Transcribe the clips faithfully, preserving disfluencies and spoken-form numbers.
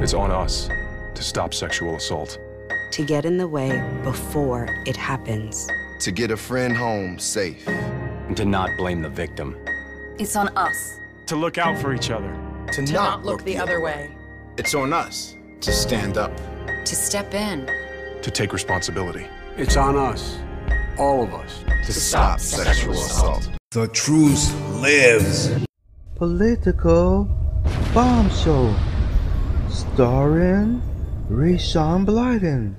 It's on us to stop sexual assault. To get in the way before it happens. To get a friend home safe. And to not blame the victim. It's on us. To look out for each other. To, to not, not look the other way. It's on us to stand up. To step in. To take responsibility. It's on us, all of us, to, to stop, stop sexual assault. The truth lives. Political Bomb Show, starring Rayshawn Blyden.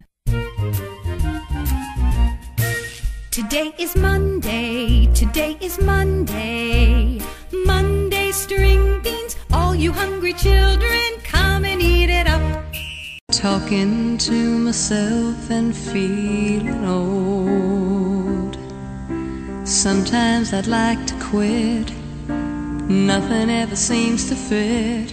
Today is Monday, today is Monday. Monday string beans, all you hungry children, come and eat it up. Talking to myself and feeling old. Sometimes I'd like to quit. Nothing ever seems to fit.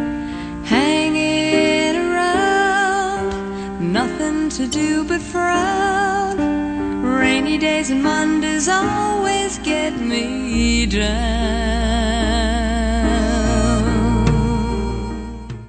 Hanging around, nothing to do but frown. Rainy days and Mondays always get me down.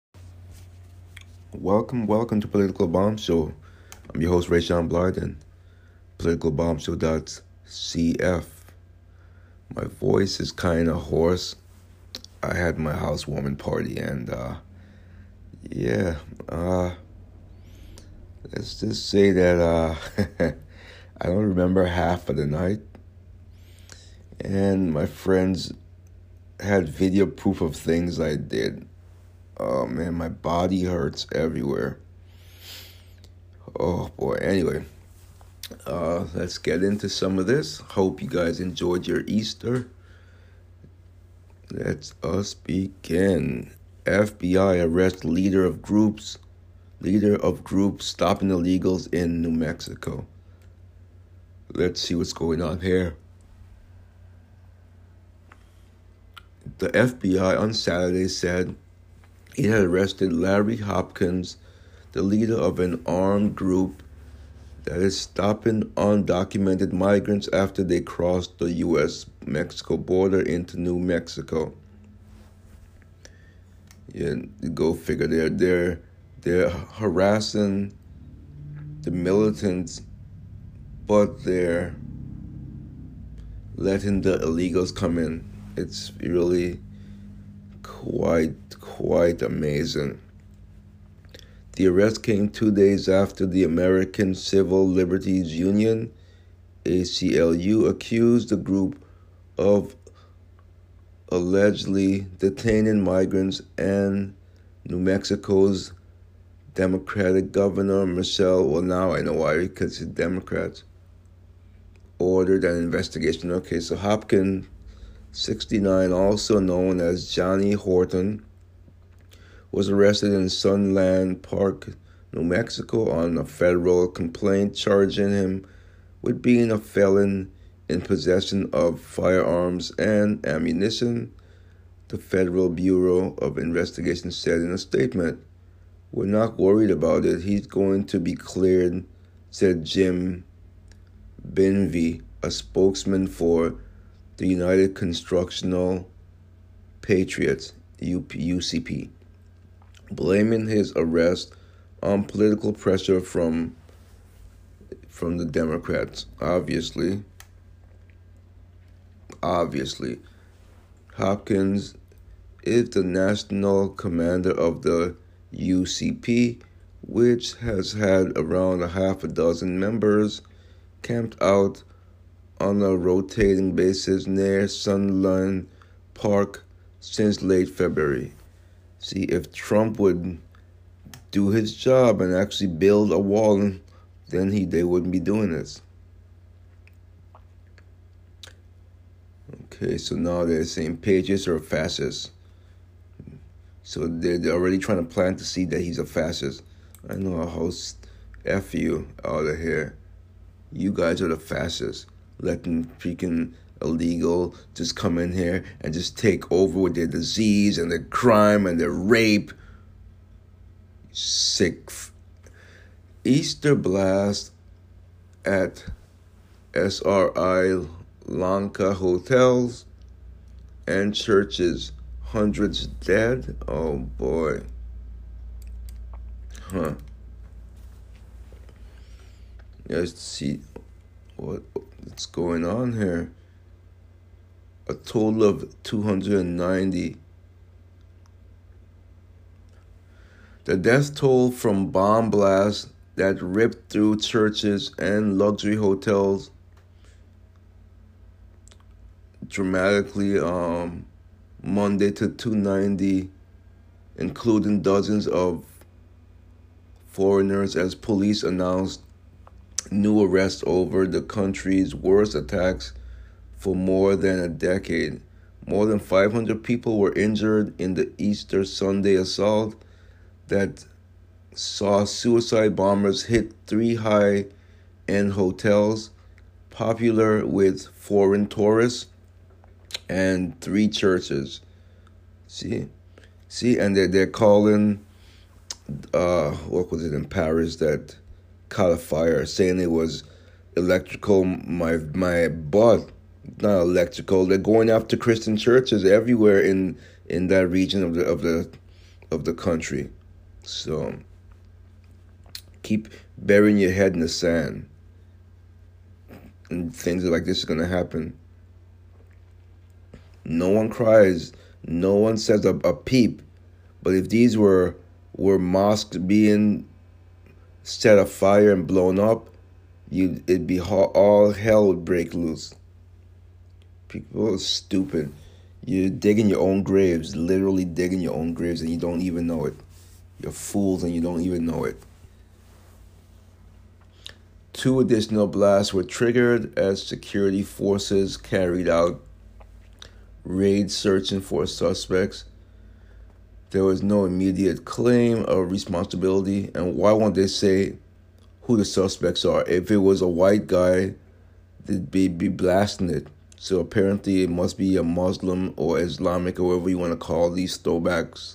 Welcome, welcome to Political Bomb Show. I'm your host, Rayshawn Blyden, political bomb show dot c f. My voice is kind of hoarse. I had my housewarming party and, uh, yeah, uh, let's just say that, uh, I don't remember half of the night. And my friends had video proof of things I did. Oh, man, my body hurts everywhere. Oh, boy. Anyway, uh, let's get into some of this. Hope you guys enjoyed your Easter. Let us begin. F B I arrests leader of groups, leader of groups stopping illegals in New Mexico. Let's see what's going on here. The F B I on Saturday said it had arrested Larry Hopkins, the leader of an armed group that is stopping undocumented migrants after they crossed the U S Mexico border into New Mexico. Yeah, go figure. They're they're they're harassing the militants, but they're letting the illegals come in. It's really quite quite amazing. The arrest came two days after the American Civil Liberties Union, A C L U, accused the group of allegedly detaining migrants, and New Mexico's Democratic Governor Michelle, well now I know why, because it's Democrats, ordered an investigation. Okay, so Hopkins, sixty-nine, also known as Johnny Horton, was arrested in Sunland Park, New Mexico on a federal complaint charging him with being a felon in possession of firearms and ammunition. The Federal Bureau of Investigation said in a statement, "We're not worried about it. He's going to be cleared," said Jim Benvey, a spokesman for the United Constructional Patriots, U C P, blaming his arrest on political pressure from from the Democrats. Obviously, obviously, Hopkins is the national commander of the U C P, which has had around a half a dozen members camped out on a rotating basis near Sunland Park since late February. See, if Trump would do his job and actually build a wall, then he they wouldn't be doing this. Okay, so now they're saying patriots are fascists. So they're, they're already trying to plant the seed that he's a fascist. I know a host, F you out of here. You guys are the fascists, letting freaking illegal just come in here and just take over with their disease and their crime and their rape. Sick. Easter blast at S R I Lanka hotels and churches. Hundreds dead. Oh boy. Huh. Let's see what what's going on here. A total of two hundred ninety. The death toll from bomb blasts that ripped through churches and luxury hotels dramatically um, Monday to two ninety, including dozens of foreigners, as police announced new arrests over the country's worst attacks for more than a decade. More than five hundred people were injured in the Easter Sunday assault that saw suicide bombers hit three high-end hotels popular with foreign tourists and three churches. See? See, and they're, they're calling, uh, what was it in Paris that caught a fire, saying it was electrical, my my butt, not electrical. They're going after Christian churches everywhere in, in that region of the of the of the country. So keep burying your head in the sand, and things like this is gonna happen. No one cries, no one says a, a peep. But if these were were mosques being set afire and blown up, you it'd be all hell would break loose. People are stupid. You're digging your own graves, literally digging your own graves, and you don't even know it. You're fools and you don't even know it. Two additional blasts were triggered as security forces carried out raids searching for suspects. There was no immediate claim of responsibility. And why won't they say who the suspects are? If it was a white guy, they'd be, be blasting it. So apparently it must be a Muslim or Islamic or whatever you want to call these throwbacks.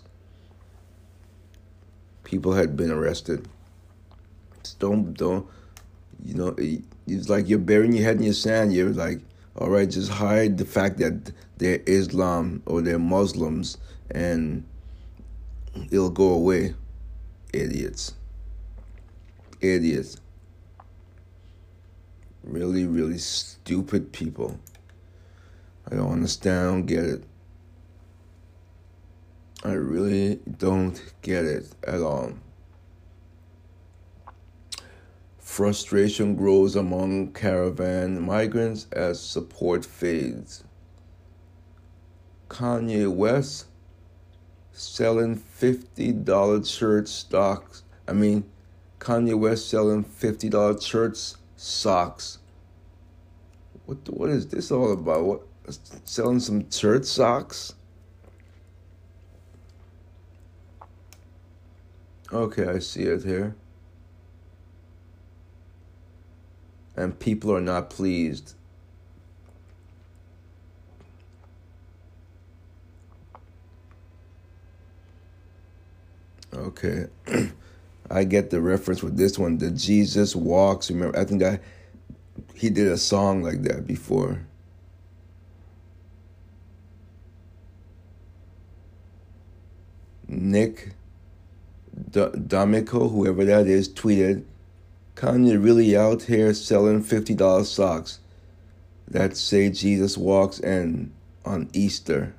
People had been arrested. Just don't, don't, you know, it's like you're burying your head in your sand. You're like, all right, just hide the fact that they're Islam or they're Muslims and it'll go away. Idiots. Idiots. Really, really stupid people. I don't understand. I don't get it. I really don't get it at all. Frustration grows among caravan migrants as support fades. Kanye West selling fifty dollars shirt stocks. I mean, Kanye West selling fifty dollars shirts, socks. What the, what is this all about? What, selling some shirt socks? Okay, I see it here. And people are not pleased. Okay. I get the reference with this one. The Jesus Walks. Remember, I think that he did a song like that before. Nick D- D'Amico, whoever that is, tweeted, Kanye really out here selling fifty dollars socks that say Jesus walks and on Easter.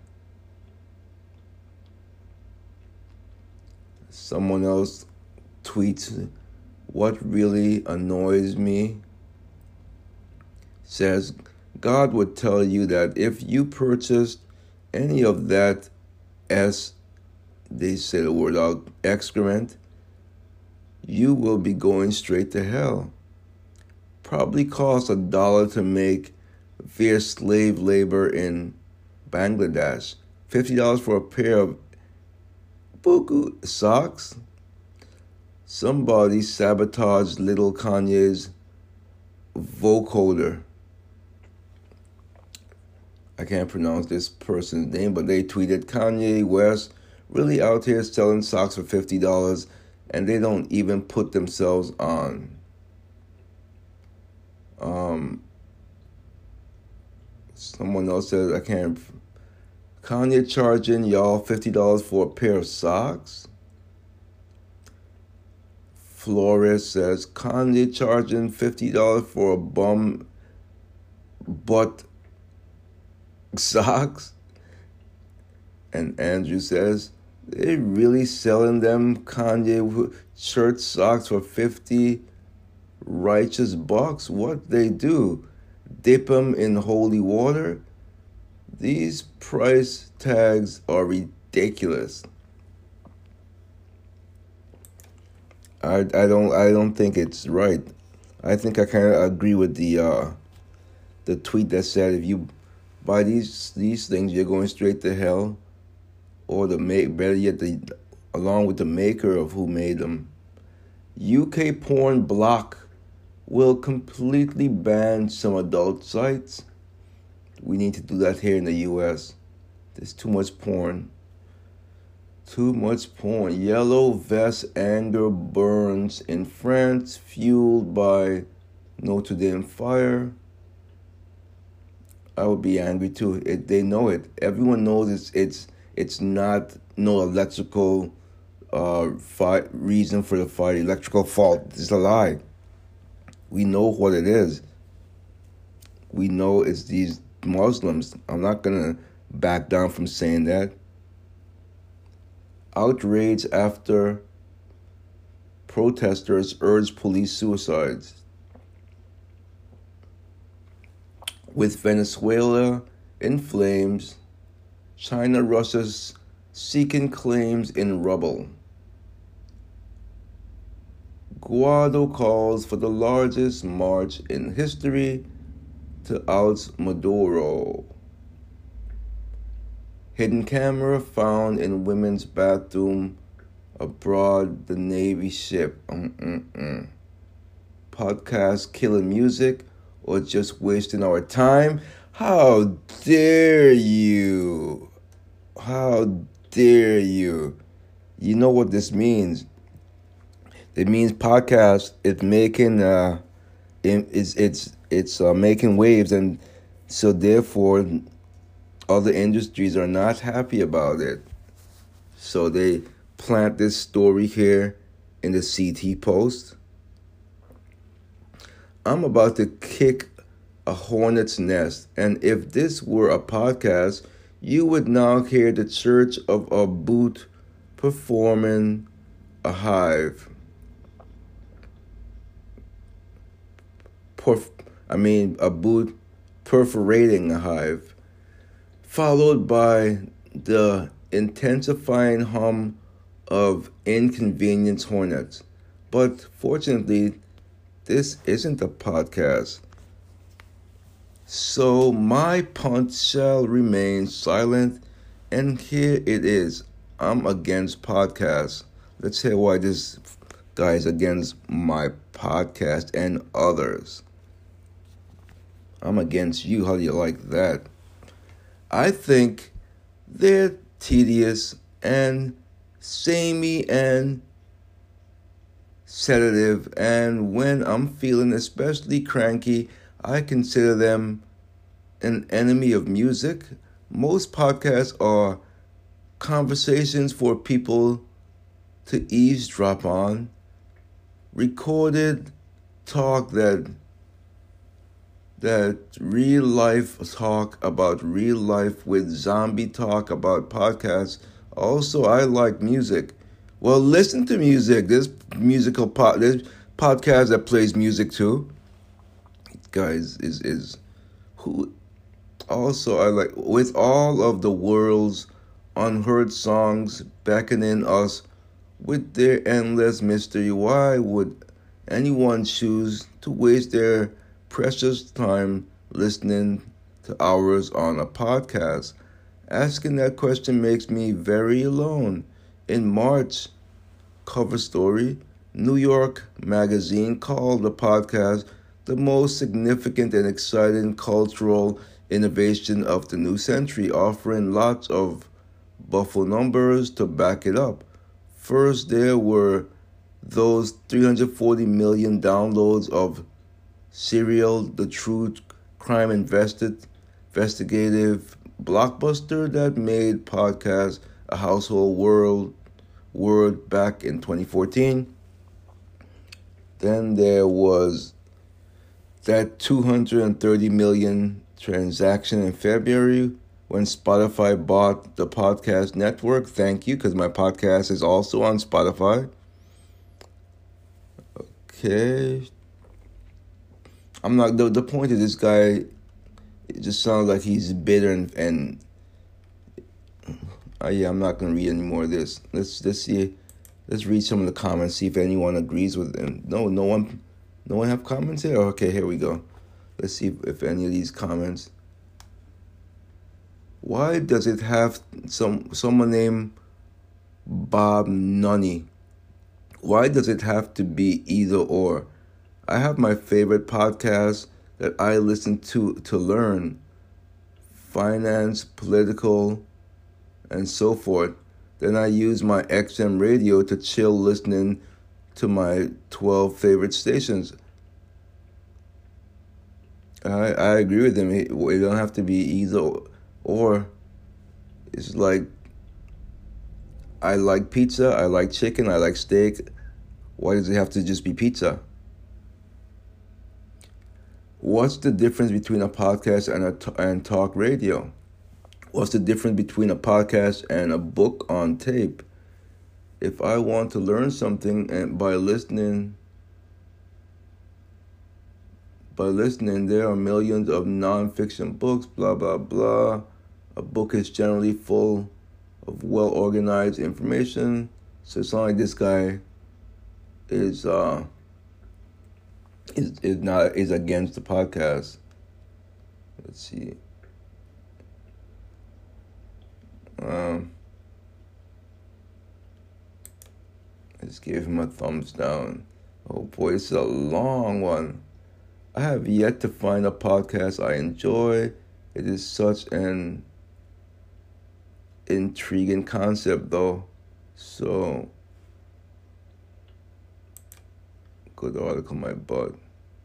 Someone else tweets, what really annoys me, says, God would tell you that if you purchased any of that S, they say the word out, excrement, you will be going straight to hell. Probably costs a dollar to make via slave labor in Bangladesh. fifty dollars for a pair of buku socks. Somebody sabotaged little Kanye's vocoder. I can't pronounce this person's name, but they tweeted, Kanye West really out here selling socks for fifty dollars. And they don't even put themselves on. Um, someone else says, I can't. Kanye charging y'all fifty dollars for a pair of socks? Flores says, Kanye charging fifty dollars for a bum butt socks. And Andrew says, they really selling them Kanye shirt socks for fifty righteous bucks? What they do? Dip them in holy water? These price tags are ridiculous. I, I don't I don't think it's right. I think I kind of agree with the uh, the tweet that said if you buy these these things, you're going straight to hell, or the make better yet, the along with the maker of who made them. U K porn bloc will completely ban some adult sites. We need to do that here in the U S. There's too much porn. Too much porn. Yellow vest anger burns in France, fueled by Notre Dame fire. I would be angry too. It, they know it. Everyone knows it's it's it's not no electrical uh fi- reason for the fire. Electrical fault. It's a lie. We know what it is. We know it's these Muslims. I'm not gonna back down from saying that. Outrage after protesters urge police suicides. With Venezuela in flames, China Russia's seeking claims in rubble. Guaido calls for the largest march in history to oust Maduro. Hidden camera found in women's bathroom aboard the Navy ship. Mm-mm-mm. Podcast killing music or just wasting our time? How dare you? How dare you? You know what this means. It means podcast is making uh it's it's it's uh, making waves, and so therefore other industries are not happy about it. So they plant this story here in the C T Post. I'm about to kick a hornet's nest, and if this were a podcast, you would now hear the Church of a Boot performing a hive. Perf- I mean, a boot perforating a hive, followed by the intensifying hum of inconvenience hornets. But fortunately, this isn't a podcast. So my punt shall remain silent, and here it is. I'm against podcasts. Let's hear why this guy is against my podcast and others. I'm against you. How do you like that? I think they're tedious and samey and sedative, and when I'm feeling especially cranky, I consider them an enemy of music. Most podcasts are conversations for people to eavesdrop on, recorded talk that that real life talk about real life with zombie talk about podcasts. Also, I like music. Well, listen to music. There's musical pod. There's podcast that plays music too. Guys, is is who? Also, I like with all of the world's unheard songs beckoning us with their endless mystery. Why would anyone choose to waste their precious time listening to hours on a podcast? Asking that question makes me very alone. In March, cover story, New York Magazine called the podcast the most significant and exciting cultural innovation of the new century, offering lots of buffalo numbers to back it up. First, there were those three hundred forty million downloads of Serial, the true crime invested, investigative blockbuster that made podcasts a household world word back in twenty fourteen. Then there was that two hundred thirty million transaction in February when Spotify bought the podcast network. Thank you, because my podcast is also on Spotify. Okay. I'm not, the, the point of this guy, it just sounds like he's bitter and, and uh, yeah, I'm not going to read any more of this. Let's, let's see, let's read some of the comments, see if anyone agrees with them. No, no one, no one have comments here? Okay, here we go. Let's see if, if any of these comments. Why does it have some someone named Bob Nunny? Why does it have to be either or? I have my favorite podcasts that I listen to to learn finance, political, and so forth. Then I use my X M radio to chill listening to my twelve favorite stations. I I agree with him. It, it don't have to be either or. It's like, I like pizza, I like chicken, I like steak. Why does it have to just be pizza? What's the difference between a podcast and a t- and talk radio? What's the difference between a podcast and a book on tape? If I want to learn something and by listening, by listening, there are millions of non-fiction books, blah, blah, blah. A book is generally full of well-organized information. So it's not like this guy is uh is is not is against the podcast. Let's see. Um, I just gave him a thumbs down. Oh boy, it's a long one. I have yet to find a podcast I enjoy. It is such an intriguing concept, though. So, good article, my butt.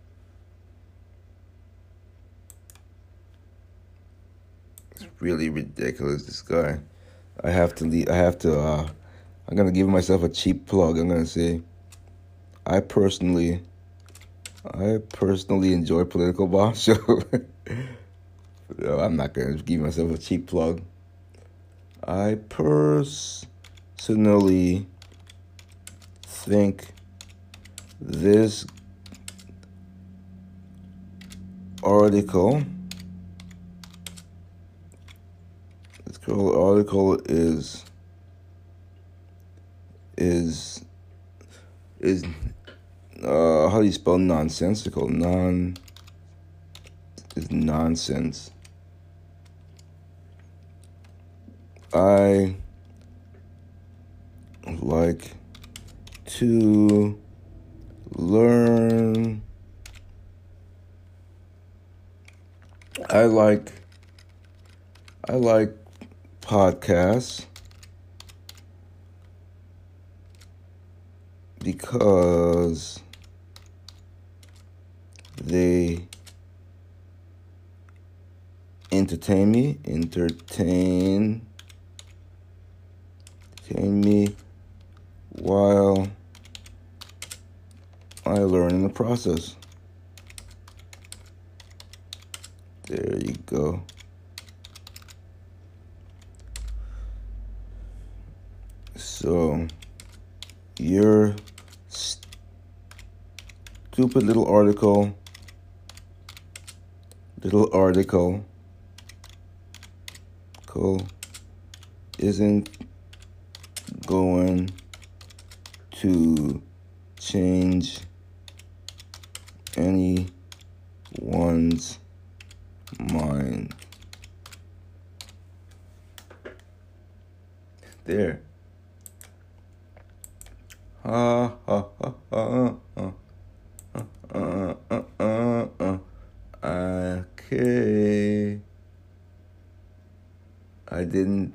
It's really ridiculous, this guy. I have to leave, I have to, uh, I'm going to give myself a cheap plug. I'm going to say, I personally, I personally enjoy Political Bomb Show. I'm not going to give myself a cheap plug. I personally think this article, this article is, is, is, uh, how do you spell nonsensical? Non, is nonsense. I like to learn. I like I like podcasts because they entertain me, entertain entertain me while I learn in the process. There you go. So, your stupid little article, little article, cool, isn't going to change anyone's mind. There. Ha ha ha ha ha. Uh, uh, uh, uh. Okay. I didn't.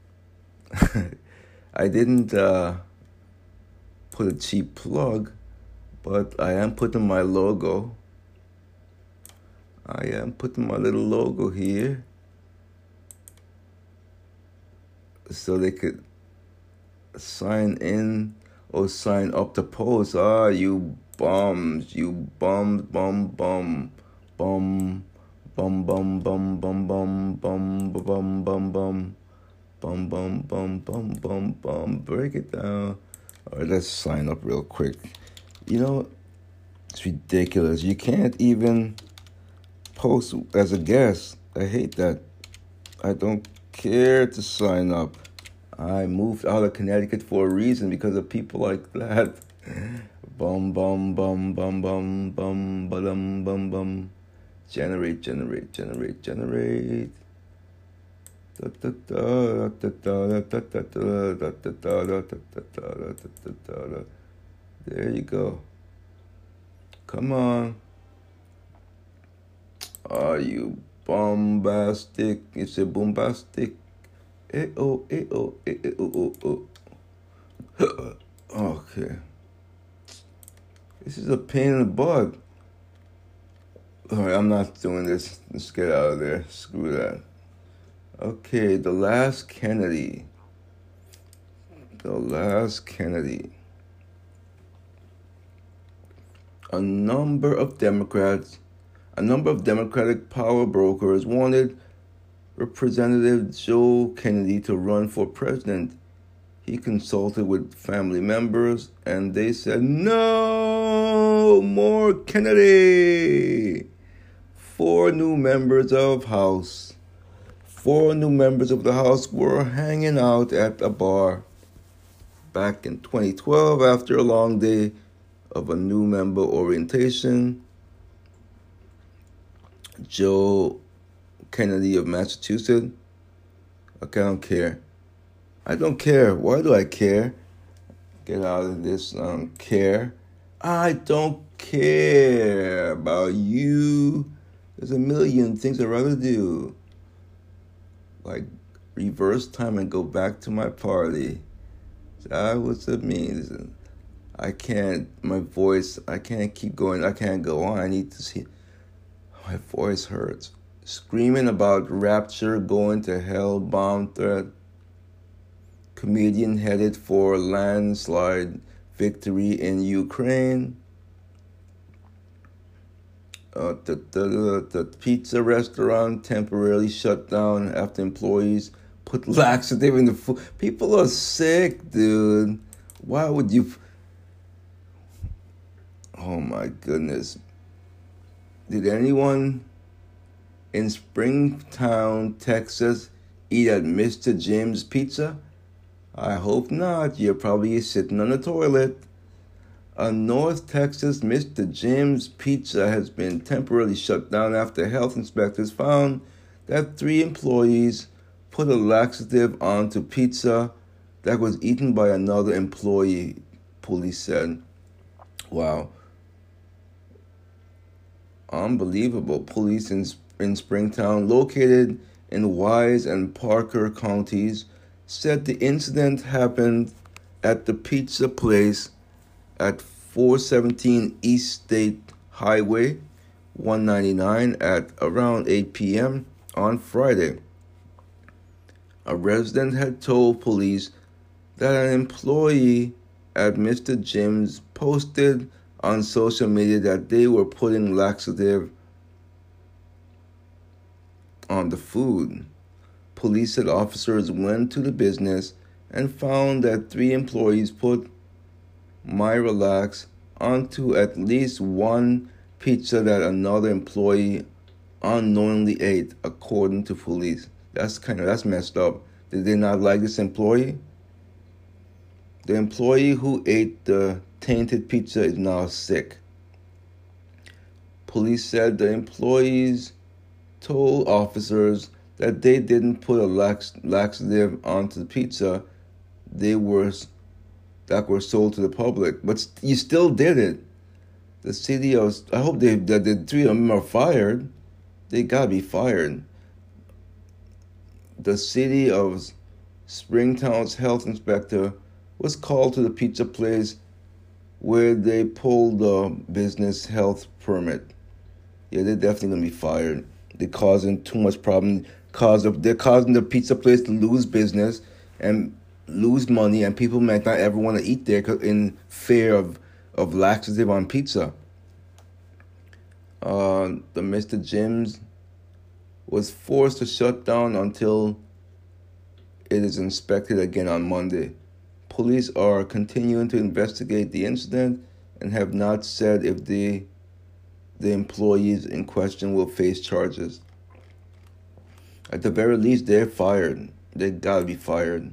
I didn't uh, put a cheap plug, but I am putting my logo. I am putting my little logo here so they could sign in or sign up to post. Ah, you bums, you bums, bum, bum, bum, bum, bum, bum, bum, bum, bum, bum, bum, bum, bum, bum, bum, bum, bum, bum. Break it down. All right, let's sign up real quick. You know, it's ridiculous. You can't even post as a guest. I hate that. I don't care to sign up. I moved out of Connecticut for a reason, because of people like that. Bum, bum, bum, bum, bum, bum, ba-dum, bum, bum. Generate, generate, generate, generate. There you go. Come on. Are you bombastic? It's a bombastic. Eh oh, eh oh, eh oh, oh, oh. Okay. This is a pain in the butt. Alright, I'm not doing this. Let's get out of there. Screw that. Okay, the last Kennedy. The last Kennedy. A number of Democrats, a number of Democratic power brokers wanted Representative Joe Kennedy to run for president. He consulted with family members, and they said, no more Kennedy. Four new members of House. Four new members of the House were hanging out at a bar back in twenty twelve after a long day of a new member orientation. Joe Kennedy of Massachusetts. Okay, I don't care. I don't care. Why do I care? Get out of this. I don't care. I don't care about you. There's a million things I'd rather do. Like reverse time and go back to my party. That's what it means. I can't, my voice, I can't keep going. I can't go on. I need to see. My voice hurts. Screaming about rapture, going to hell, bomb threat. Comedian headed for landslide victory in Ukraine. Uh, the, the, the pizza restaurant temporarily shut down after employees put laxative in the food. People are sick, dude. Why would you... Oh my goodness. Did anyone in Springtown, Texas, eat at Mister Jim's Pizza? I hope not. You're probably sitting on the toilet. A North Texas Mister Jim's Pizza has been temporarily shut down after health inspectors found that three employees put a laxative onto pizza that was eaten by another employee, police said. Wow. Unbelievable. Police in, in Springtown, located in Wise and Parker counties, said the incident happened at the pizza place at four seventeen East State Highway one ninety-nine at around eight p.m. on Friday. A resident had told police that an employee at Mister Jim's posted on social media that they were putting laxative on the food. Police said officers went to the business and found that three employees put Miralax onto at least one pizza that another employee unknowingly ate, according to police. That's kind of, that's messed up. Did they not like this employee? The employee who ate the tainted pizza is now sick. Police said the employees told officers that they didn't put a lax, laxative onto the pizza they were that were sold to the public, but you still did it. The city of, I hope they that the three of them are fired. They gotta be fired. The city of Springtown's health inspector was called to the pizza place where they pulled the business health permit. Yeah, they're definitely gonna be fired. They're causing too much problem. Cause of, they're causing the pizza place to lose business and lose money, and people might not ever want to eat there in fear of of laxative on pizza. Uh, the Mister Jim's was forced to shut down until it is inspected again on Monday. Police are continuing to investigate the incident and have not said if the the employees in question will face charges. At the very least, they're fired. They gotta be fired.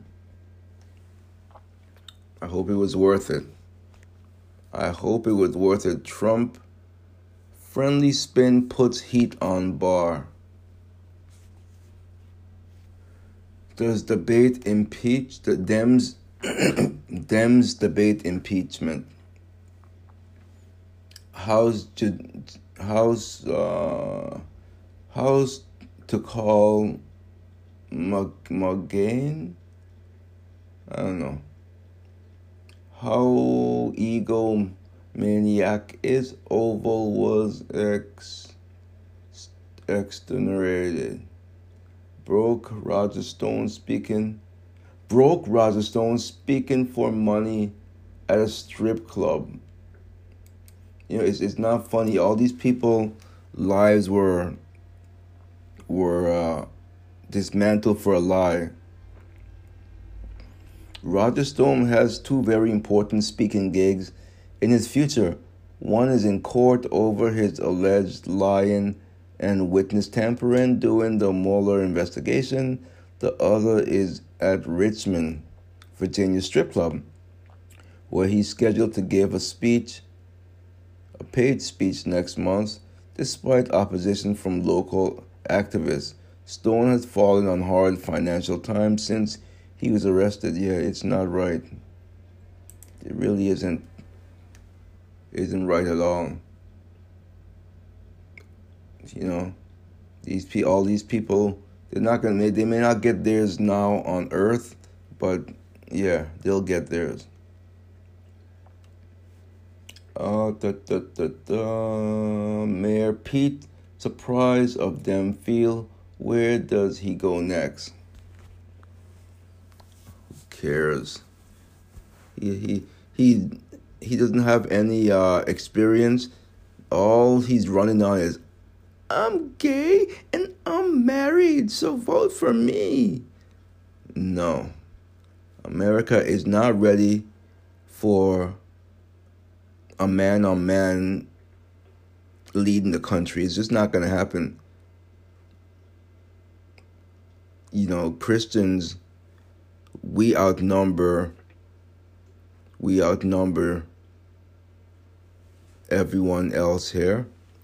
I hope it was worth it. I hope it was worth it. Trump friendly spin puts heat on Barr. Does debate impeach the Dems? Dems debate impeachment. How's how's uh how's to call McGain? I don't know. How egomaniac is Oval was ex exonerated. Broke Roger Stone speaking. Broke Roger Stone speaking for money at a strip club. You know, it's it's not funny. All these people lives were were uh, dismantled for a lie. Roger Stone has two very important speaking gigs in his future. One is in court over his alleged lying and witness tampering during the Mueller investigation. The other is at Richmond, Virginia strip club, where he's scheduled to give a speech, a paid speech next month, despite opposition from local activists. Stone has fallen on hard financial times since he was arrested. Yeah, it's not right. It really isn't. Isn't right at all. You know, these pe- all these people, they're not gonna. They may not get theirs now on Earth, but yeah, they'll get theirs. Uh, da, da, da, da. Mayor Pete, surprise of them feel. Where does he go next? Who cares? He he he he doesn't have any uh, experience. All he's running on is, I'm gay and I'm married, so vote for me. No. America is not ready for a man-on-man leading the country. It's just not going to happen. You know, Christians, we outnumber, we outnumber everyone else here.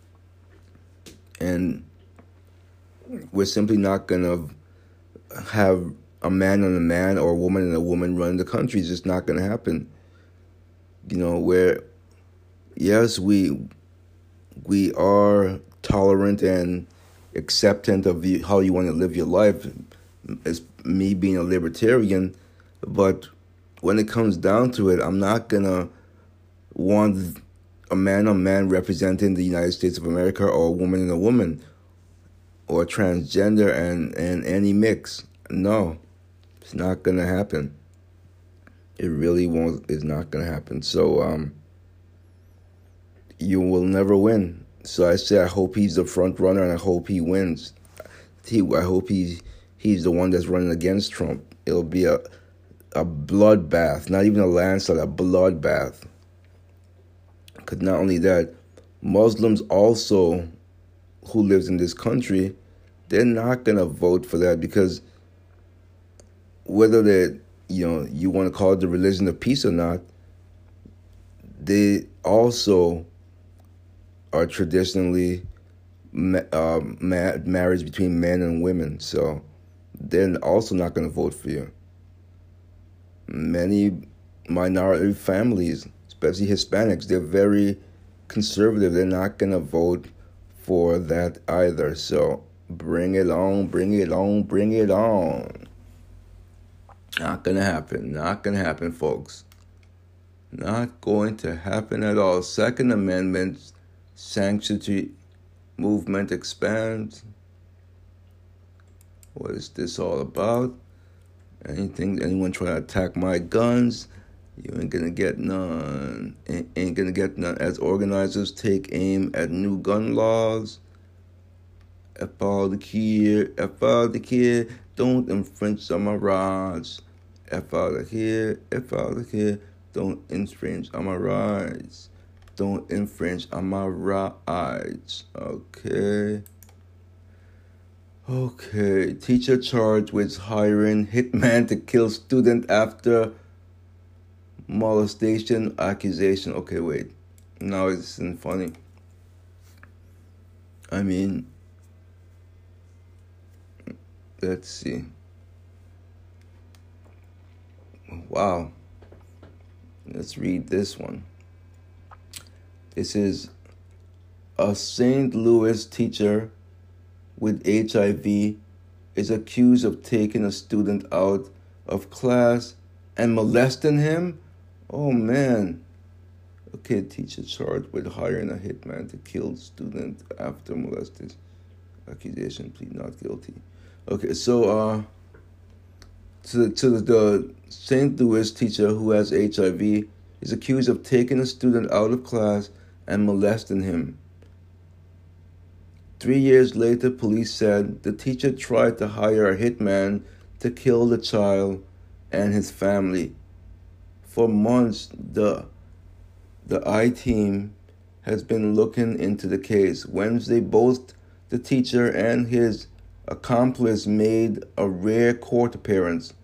And we're simply not going to have a man on a man or a woman and a woman running the country. It's just not going to happen. You know, where, yes, we we are tolerant and acceptant of you, how you want to live your life, as me being a libertarian, but when it comes down to it, I'm not going to want a man-on-man representing the United States of America, or a woman and a woman, or transgender and, and any mix. No, it's not going to happen. It really won't. It's not going to happen. So um, you will never win. So I say I hope he's the front runner, and I hope he wins. He, I hope he, he's the one that's running against Trump. It'll be a a bloodbath, not even a landslide, a bloodbath. Because not only that, Muslims also who lives in this country, they're not going to vote for that, because whether they, you know, you want to call it the religion of peace or not, they also are traditionally ma- uh, ma- marriage between men and women. So they're also not going to vote for you. Many minority families, especially Hispanics, they're very conservative. They're not going to vote for that either. So bring it on, bring it on, bring it on. Not going to happen. Not going to happen, folks. Not going to happen at all. Second Amendment sanctuary movement expands. What is this all about? Anything, anyone trying to attack my guns? You ain't gonna get none. Ain't, ain't gonna get none. As organizers take aim at new gun laws. F all the kid, F all the kid, don't infringe on my rights. F all the kid, F all the kid, don't infringe on my rights. Don't infringe on my rights. Okay. Okay. Teacher charged with hiring hitman to kill student after molestation accusation. Okay, wait. Now it isn't funny. I mean, let's see. Wow. Let's read this one. This is a Saint Louis teacher with H I V is accused of taking a student out of class and molesting him. Oh, man. Okay, teacher charged with hiring a hitman to kill student after molested. Accusation, plead not guilty. Okay, so uh, to, the, to the, the Saint Louis teacher who has H I V is accused of taking a student out of class and molesting him. Three years later, police said the teacher tried to hire a hitman to kill the child and his family. For months, the the I-team has been looking into the case. Wednesday, both the teacher and his accomplice made a rare court appearance.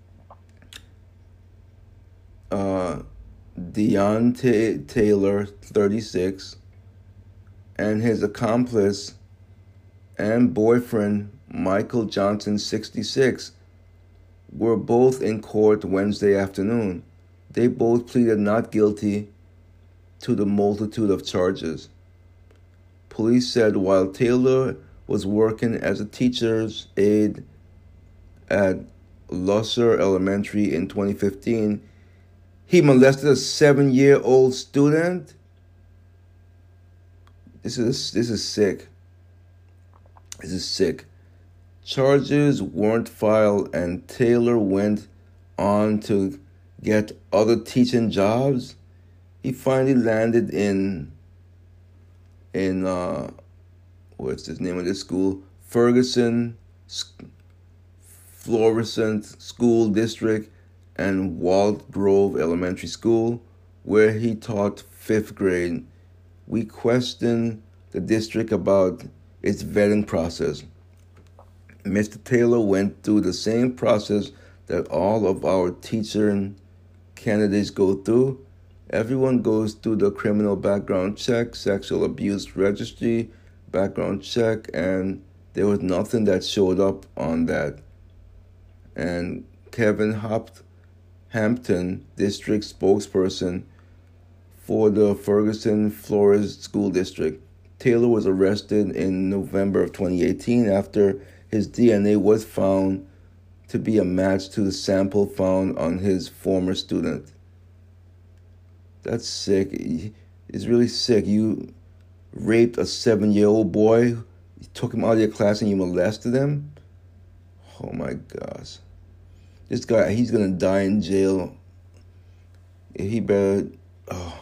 Uh, Deontay Taylor, thirty-six, and his accomplice and boyfriend, Michael Johnson, sixty-six, were both in court Wednesday afternoon. They both pleaded not guilty to the multitude of charges. Police said while Taylor was working as a teacher's aide at Lusser Elementary in twenty fifteen, he molested a seven-year-old student. This is this is sick. This is sick. Charges weren't filed, and Taylor went on to get other teaching jobs. He finally landed in in uh, what's the name of this school? Ferguson Florissant School District and Walt Grove Elementary School, where he taught fifth grade. We questioned the district about its vetting process. Mister Taylor went through the same process that all of our teaching candidates go through. Everyone goes through the criminal background check, sexual abuse registry, background check, and there was nothing that showed up on that. And Kevin Hopt- Hampton, district spokesperson for the Ferguson Flores School District. Taylor was arrested in November of twenty eighteen after his D N A was found to be a match to the sample found on his former student. That's sick. It's really sick. You raped a seven-year-old boy, you took him out of your class and you molested him? Oh my gosh. This guy, he's gonna die in jail. He better... Oh.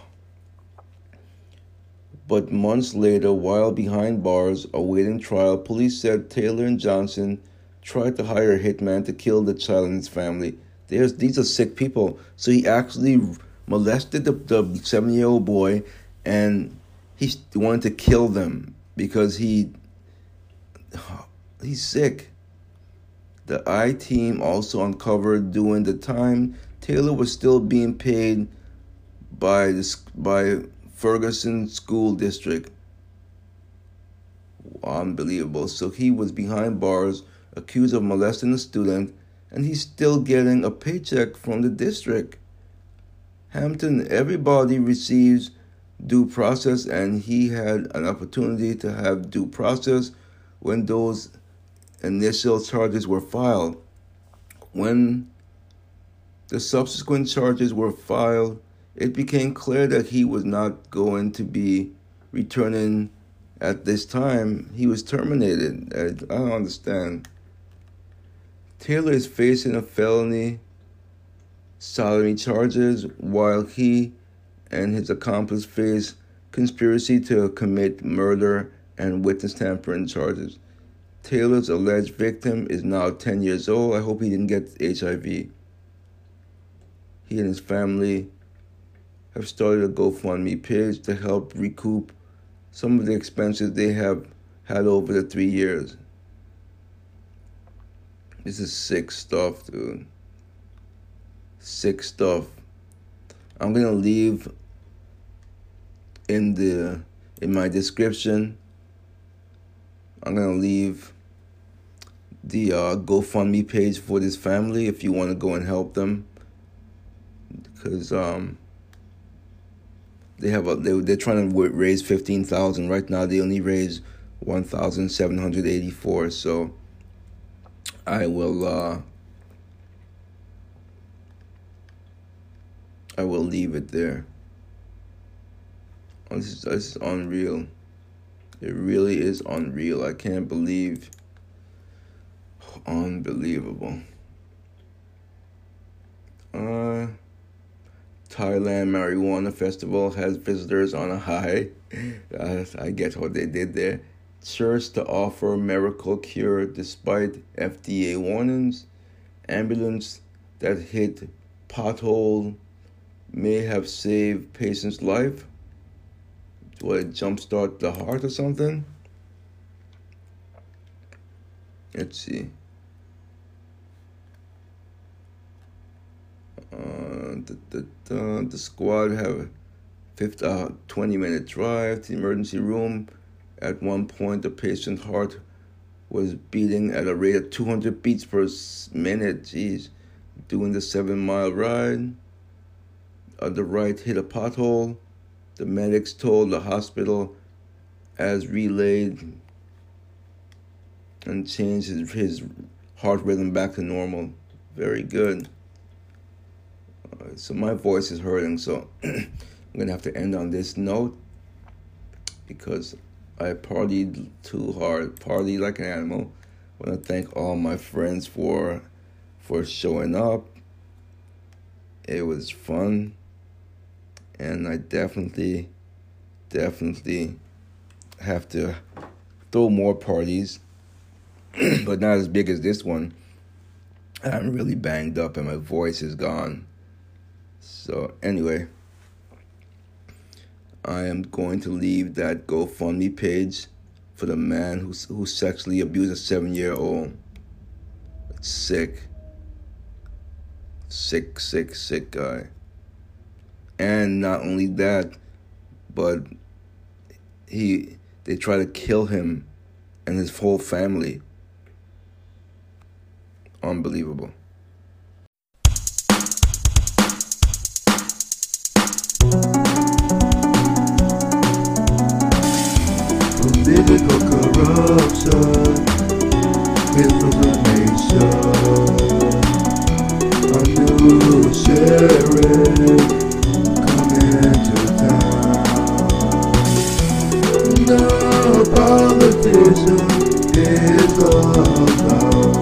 But months later, while behind bars awaiting trial, police said Taylor and Johnson tried to hire a hitman to kill the child and his family. There's, these are sick people. So he actually molested the, the seven-year-old boy, and he wanted to kill them because he he's sick. The I-team also uncovered during the time Taylor was still being paid by this by Ferguson School District. Unbelievable. So he was behind bars, accused of molesting a student, and he's still getting a paycheck from the district. Hampton, everybody receives due process, and he had an opportunity to have due process when those initial charges were filed. When the subsequent charges were filed, it became clear that he was not going to be returning at this time. He was terminated. I, I don't understand. Taylor is facing a felony sodomy charges, while he and his accomplice face conspiracy to commit murder and witness tampering charges. Taylor's alleged victim is now ten years old. I hope he didn't get H I V. He and his family have started a GoFundMe page to help recoup some of the expenses they have had over the three years. This is sick stuff, dude. Sick stuff. I'm gonna leave in the in my description. I'm gonna leave the uh, GoFundMe page for this family if you want to go and help them, because um they have a they they're trying to raise fifteen thousand right now. They only raised one thousand seven hundred eighty four. So I will uh, I will leave it there. This is, this is unreal. It really is unreal. I can't believe. Unbelievable. Uh, Thailand Marijuana Festival has visitors on a high. Uh, I get what they did there. Church to offer miracle cure despite F D A warnings. Ambulance that hit pothole may have saved patient's life. Do I jumpstart the heart or something? Let's see. Uh, the, the, the, the squad have a fifty, uh, twenty minute drive to the emergency room. At one point, the patient's heart was beating at a rate of two hundred beats per minute. Jeez. Doing the seven mile ride. Uh, the right hit a pothole. The medics told the hospital as relayed and changed his, his heart rhythm back to normal. Very good. Uh, so my voice is hurting, so I'm going to have to end on this note because I partied too hard, partied like an animal. I want to thank all my friends for for showing up. It was fun. And I definitely, definitely have to throw more parties, but not as big as this one. I'm really banged up and my voice is gone. So anyway, I am going to leave that GoFundMe page for the man who, who sexually abused a seven-year-old. It's sick. Sick, sick, sick guy. And not only that, but he they try to kill him and his whole family. Unbelievable. Political corruption, misinformation, a new sheriff into town. No politician is allowed.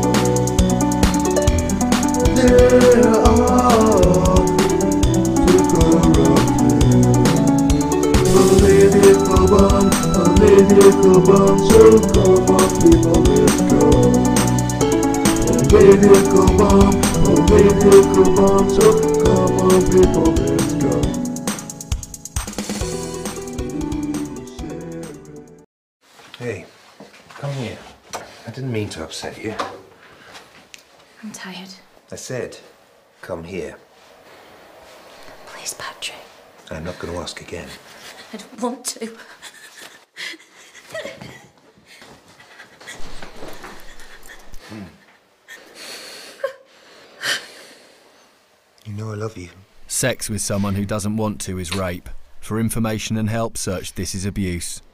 They're all too corrupted. Political bomb, political bomb. So come on, people, let's go. Political bomb, political bomb. So come on, people, let's go. Hey, come here. I didn't mean to upset you. I'm tired. I said, come here. Please, Patrick. I'm not going to ask again. I don't want to. Hmm. You know I love you. Sex with someone who doesn't want to is rape. For information and help, search This Is Abuse.